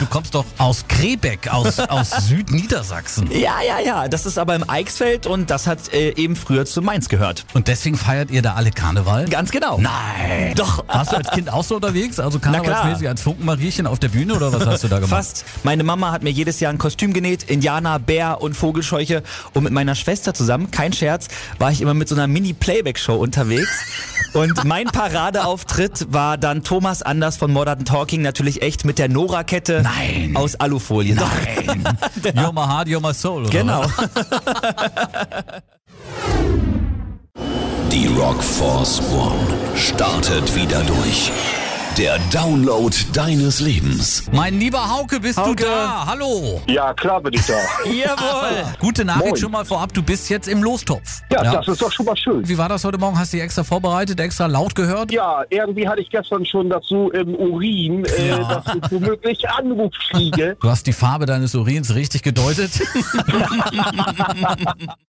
du kommst doch aus Krebeck, aus Südniedersachsen. Ja. Das ist aber im Eichsfeld und das hat eben früher zu Mainz gehört. Und deswegen feiert ihr da alle Karneval? Ganz genau. Nein. Doch. Warst du als Kind auch so unterwegs? Also karnevalsmäßig als Funkenmariechen auf der Bühne oder was hast du da gemacht? Fast. Meine Mama hat mir jedes Jahr ein Kostüm genäht, Indianer, Bär und Vogelscheuche. Und mit meiner Schwester zusammen, kein Scherz, war ich immer mit so einer Mini-Playback-Show unterwegs. Und mein Paradeauftritt war dann Thomas Anders von Modern Talking, natürlich echt mit der Nora-Kette aus Alufolie. Nein. You're my heart, you're my soul. Oder Genau. Die Rockforce One startet wieder durch. Der Download deines Lebens. Mein lieber Hauke, bist du da? Hallo. Ja, klar bin ich da. Jawohl. Gute Nachricht Moin. schon mal vorab, du bist jetzt im Lostopf. Ja, das ist doch schon mal schön. Wie war das heute Morgen? Hast du dich extra vorbereitet, extra laut gehört? Ja, irgendwie hatte ich gestern schon dazu im Urin, dass ich womöglich Anruf kriege. Du hast die Farbe deines Urins richtig gedeutet.